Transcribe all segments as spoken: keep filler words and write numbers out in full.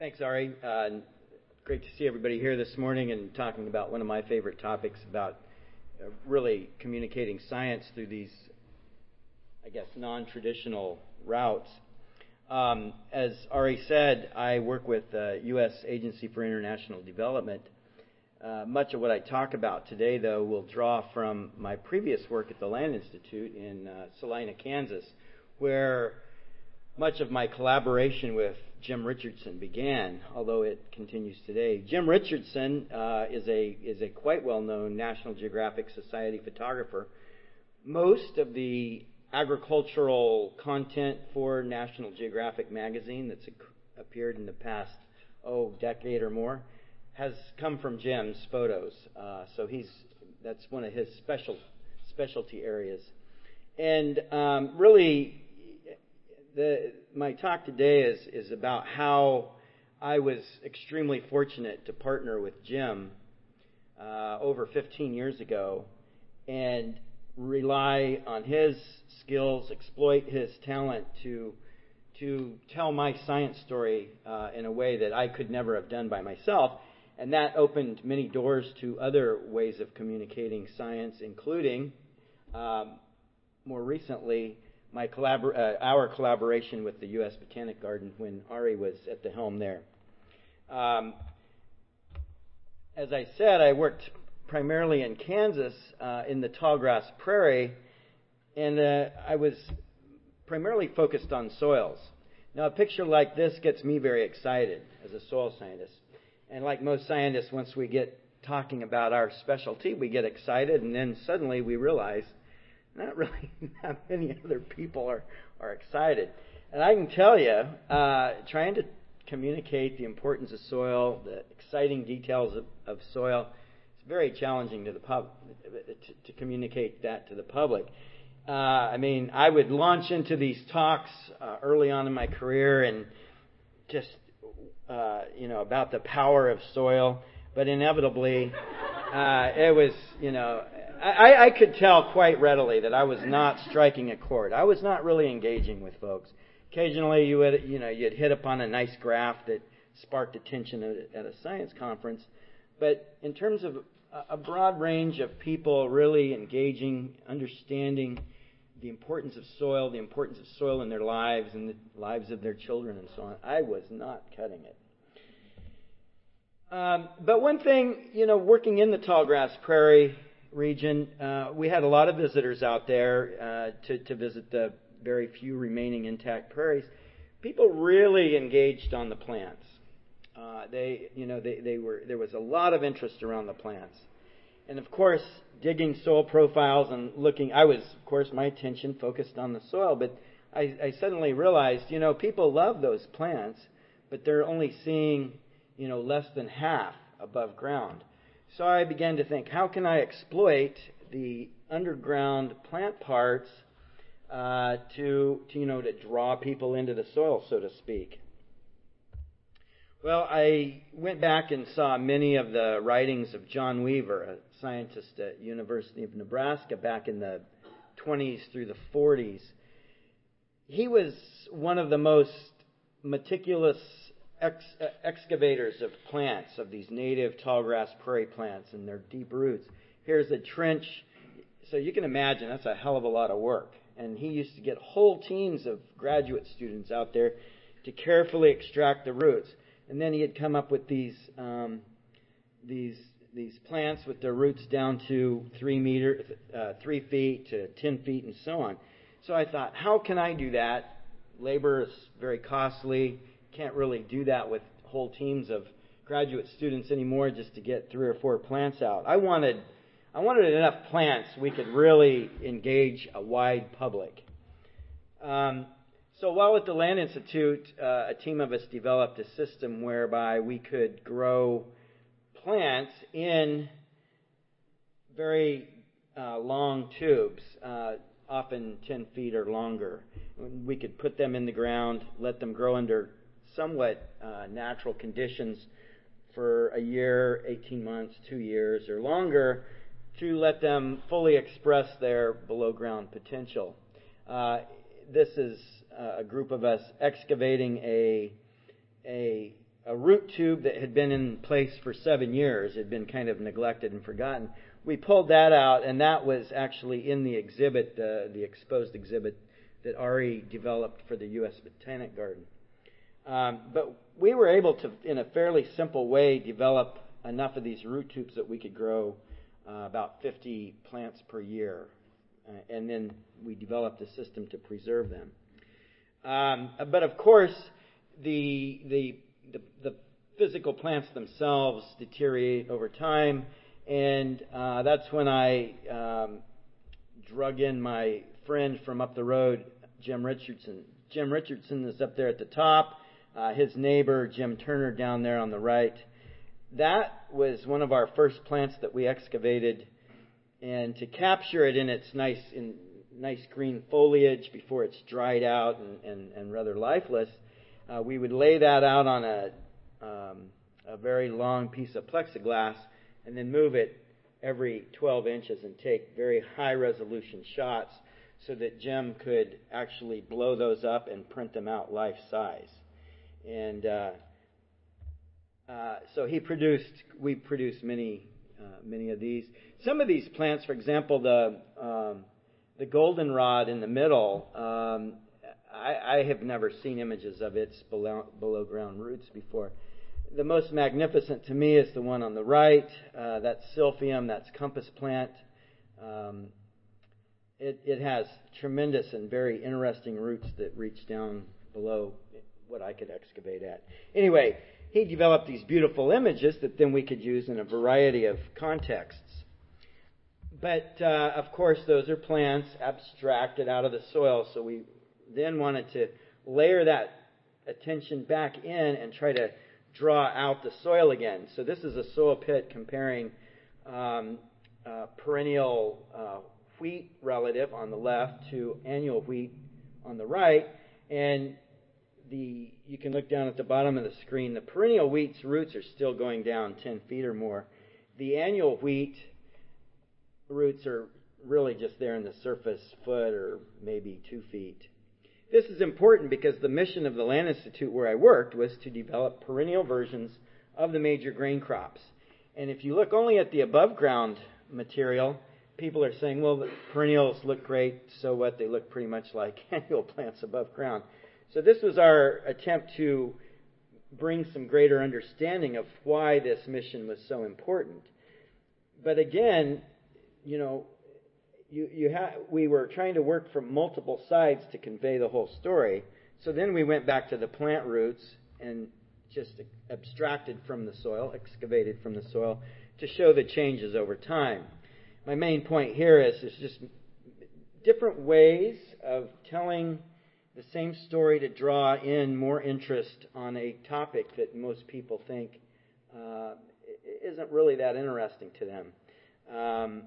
Thanks, Ari. Uh, great to see everybody here this morning and talking about one of my favorite topics about uh, really communicating science through these, I guess, non-traditional routes. Um, as Ari said, I work with the U S Agency for International Development. Uh, much of what I talk about today, though, will draw from my previous work at the Land Institute in uh, Salina, Kansas, where much of my collaboration with Jim Richardson began, although it continues today. Jim Richardson uh, is a is a quite well-known National Geographic Society photographer. Most of the agricultural content for National Geographic magazine that's appeared in the past, oh, decade or more has come from Jim's photos. Uh, so he's that's one of his special specialty areas. And um, really, The, my talk today is, is about how I was extremely fortunate to partner with Jim uh, over fifteen years ago and rely on his skills, exploit his talent to to tell my science story uh, in a way that I could never have done by myself. And that opened many doors to other ways of communicating science, including, um, more recently, My collabor- uh, our collaboration with the U S Botanic Garden when Ari was at the helm there. Um, as I said, I worked primarily in Kansas uh, in the tallgrass prairie, and uh, I was primarily focused on soils. Now, a picture like this gets me very excited as a soil scientist. And like most scientists, once we get talking about our specialty, we get excited, and then suddenly we realize not really that many other people are, are excited. And I can tell you, uh, trying to communicate the importance of soil, the exciting details of, of soil, it's very challenging to the pub to, to communicate that to the public. Uh, I mean, I would launch into these talks uh, early on in my career and just, uh, you know, about the power of soil, but inevitably, uh, it was, you know, I, I could tell quite readily that I was not striking a chord. I was not really engaging with folks. Occasionally, you would, you know, you'd hit upon a nice graph that sparked attention at, at a science conference. But in terms of a, a broad range of people really engaging, understanding the importance of soil, the importance of soil in their lives and the lives of their children and so on, I was not cutting it. Um, but one thing, you know, working in the tallgrass prairie region, uh, we had a lot of visitors out there uh, to, to visit the very few remaining intact prairies. People really engaged on the plants. Uh, they, you know, they, they were there was a lot of interest around the plants, and of course, digging soil profiles and looking. I was, of course, my attention focused on the soil, but I, I suddenly realized, you know, people love those plants, but they're only seeing, you know, less than half above ground. So I began to think, how can I exploit the underground plant parts uh, to, to, you know, to draw people into the soil, so to speak? Well, I went back and saw many of the writings of John Weaver, a scientist at University of Nebraska back in the twenties through the forties. He was one of the most meticulous Ex, uh, excavators of plants, of these native tallgrass prairie plants and their deep roots. Here's a trench. So you can imagine that's a hell of a lot of work. And he used to get whole teams of graduate students out there to carefully extract the roots. And then he'd come up with these um, these these plants with their roots down to three meter, uh, three feet to ten feet, and so on. So I thought, how can I do that? Labor is very costly. Can't really do that with whole teams of graduate students anymore just to get three or four plants out. I wanted I wanted enough plants we could really engage a wide public. Um, so while at the Land Institute, uh, a team of us developed a system whereby we could grow plants in very uh, long tubes, uh, often ten feet or longer. We could put them in the ground, let them grow under somewhat uh, natural conditions for a year, eighteen months, two years, or longer to let them fully express their below-ground potential. Uh, this is uh, a group of us excavating a a a root tube that had been in place for seven years, had been kind of neglected and forgotten. We pulled that out, and that was actually in the exhibit, uh, the exposed exhibit that Ari developed for the U S Botanic Garden. Um, but we were able to, in a fairly simple way, develop enough of these root tubes that we could grow uh, about fifty plants per year. Uh, and then we developed a system to preserve them. Um, but of course, the, the the the physical plants themselves deteriorate over time, and uh, that's when I um, drug in my friend from up the road, Jim Richardson. Jim Richardson is up there at the top. Uh, his neighbor, Jim Turner, down there on the right. That was one of our first plants that we excavated, and to capture it in its nice in nice green foliage before it's dried out and, and, and rather lifeless, uh, we would lay that out on a um, a very long piece of plexiglass and then move it every twelve inches and take very high resolution shots so that Jim could actually blow those up and print them out life size. And uh, uh, so he produced, we produced many, uh, many of these. Some of these plants, for example, the um, the goldenrod in the middle, um, I, I have never seen images of its below, below ground roots before. The most magnificent to me is the one on the right. Uh, that's Silphium, that's compass plant. Um, it, it has tremendous and very interesting roots that reach down below what I could excavate at. Anyway, he developed these beautiful images that then we could use in a variety of contexts. But, uh, of course, those are plants abstracted out of the soil, so we then wanted to layer that attention back in and try to draw out the soil again. So this is a soil pit comparing um, uh, perennial uh, wheat relative on the left to annual wheat on the right. And the you can look down at the bottom of the screen. The perennial wheat's roots are still going down ten feet or more. The annual wheat roots are really just there in the surface foot or maybe two feet. This is important because the mission of the Land Institute where I worked was to develop perennial versions of the major grain crops. And if you look only at the above ground material, people are saying, well, the perennials look great, so what? They look pretty much like annual plants above ground. So this was our attempt to bring some greater understanding of why this mission was so important. But again, you know, You, you ha- we were trying to work from multiple sides to convey the whole story. So then we went back to the plant roots and just abstracted from the soil, excavated from the soil, to show the changes over time. My main point here is there's just different ways of telling the same story to draw in more interest on a topic that most people think uh, isn't really that interesting to them. Um,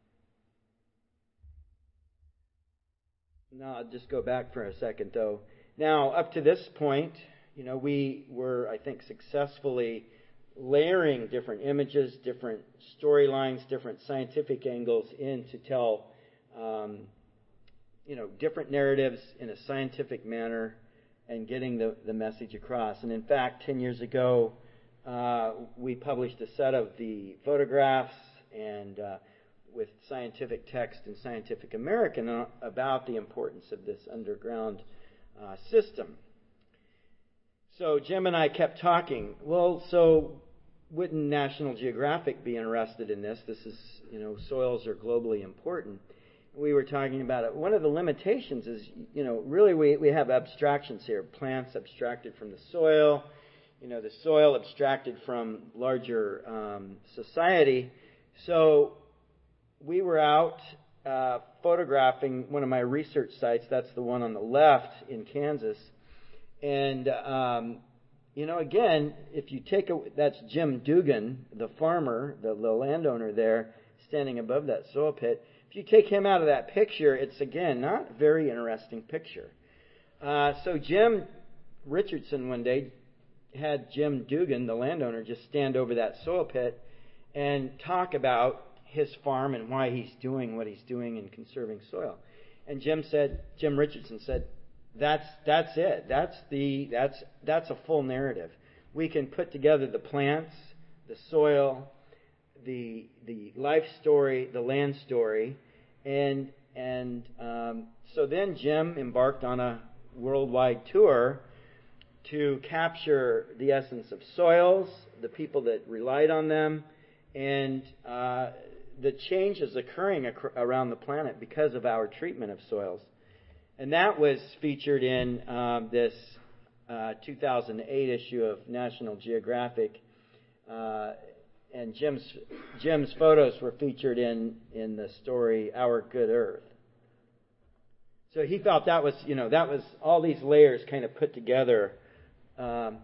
No, I'll just go back for a second, though. Now, up to this point, you know, we were, I think, successfully layering different images, different storylines, different scientific angles in to tell, um, you know, different narratives in a scientific manner and getting the, the message across. And in fact, ten years ago, uh, we published a set of the photographs and uh, with Scientific Text and Scientific American about the importance of this underground uh, system. So Jim and I kept talking. Well, so wouldn't National Geographic be interested in this? This is, you know, soils are globally important. We were talking about it. One of the limitations is, you know, really we, we have abstractions here. Plants abstracted from the soil, you know, the soil abstracted from larger um, society. So we were out uh, photographing one of my research sites. That's the one on the left in Kansas. And, um, you know, again, if you take a, that's Jim Dugan, the farmer, the, the landowner there, standing above that soil pit. If you take him out of that picture, it's, again, not a very interesting picture. Uh, so Jim Richardson one day had Jim Dugan, the landowner, just stand over that soil pit and talk about his farm and why he's doing what he's doing in conserving soil. And Jim said, Jim Richardson said, that's that's it. That's the that's that's a full narrative. we can put together the plants, the soil, the the life story, the land story, and and um, so then Jim embarked on a worldwide tour to capture the essence of soils, the people that relied on them, and uh, the changes occurring ac- around the planet because of our treatment of soils. And that was featured in um, this uh, two thousand eight issue of National Geographic. Uh, and Jim's Jim's photos were featured in, in the story Our Good Earth. So he felt that was, you know, that was all these layers kind of put together. Um,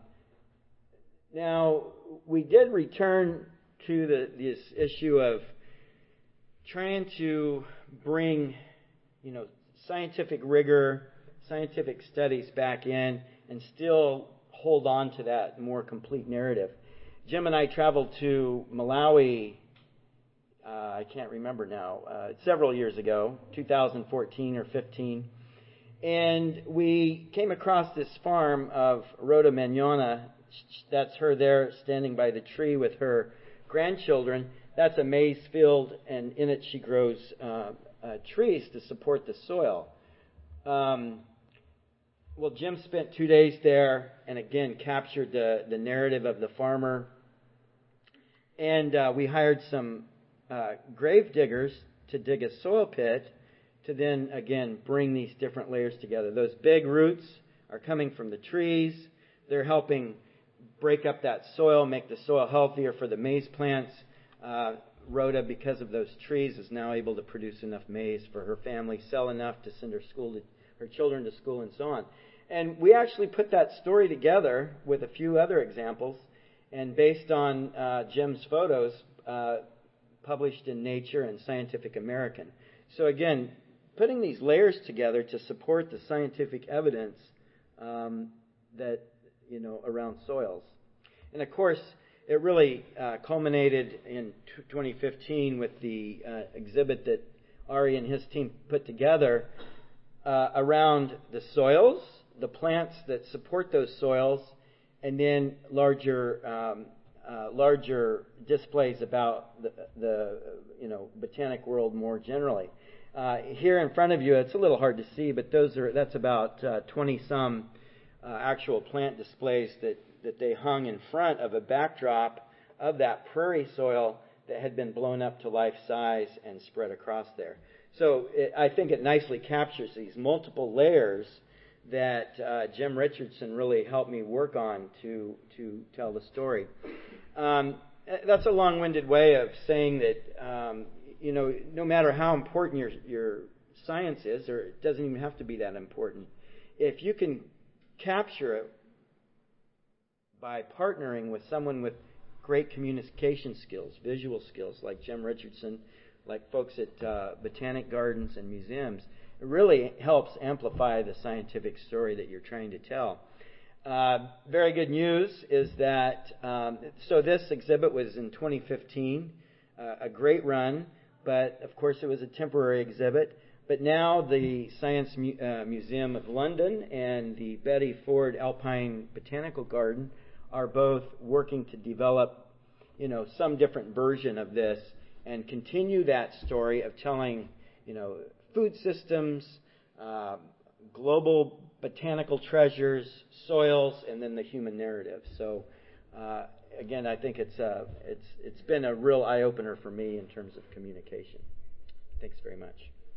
now, we did return to the, this issue of trying to bring, you know, scientific rigor, scientific studies back in and still hold on to that more complete narrative. Jim and I traveled to Malawi, uh, I can't remember now, uh, several years ago, two thousand fourteen or fifteen, and we came across this farm of Rhoda Magnona. That's her there standing by the tree with her grandchildren. That's a maize field, and in it she grows uh, uh, trees to support the soil. Um, well, Jim spent two days there and again captured the, the narrative of the farmer. And uh, we hired some uh, grave diggers to dig a soil pit to then, again, bring these different layers together. Those big roots are coming from the trees. They're helping break up that soil, make the soil healthier for the maize plants. Uh, Rhoda, because of those trees, is now able to produce enough maize for her family, sell enough to send her school to, her children to school, and so on. And we actually put that story together with a few other examples, and based on uh, Jim's photos, uh, published in Nature and Scientific American. So again, putting these layers together to support the scientific evidence um, that, you know, around soils. And of course, it really uh, culminated in twenty fifteen with the uh, exhibit that Ari and his team put together uh, around the soils, the plants that support those soils, and then larger um, uh, larger displays about the, the you know botanic world more generally. Uh, here in front of you, it's a little hard to see, but those are that's about uh, twenty some uh, actual plant displays that, that they hung in front of a backdrop of that prairie soil that had been blown up to life size and spread across there. So it, I think it nicely captures these multiple layers that uh, Jim Richardson really helped me work on to to tell the story. Um, that's a long-winded way of saying that um, you know no matter how important your your science is, or it doesn't even have to be that important, if you can capture it by partnering with someone with great communication skills, visual skills like Jim Richardson, like folks at uh, Botanic Gardens and museums, it really helps amplify the scientific story that you're trying to tell. Uh, very good news is that, um, so this exhibit was in twenty fifteen, uh, a great run, but of course it was a temporary exhibit. But now the Science Mu- uh, Museum of London and the Betty Ford Alpine Botanical Garden are both working to develop, you know, some different version of this and continue that story of telling, you know, food systems, uh, global botanical treasures, soils, and then the human narrative. So, uh, again, I think it's uh, it's it's been a real eye opener for me in terms of communication. Thanks very much.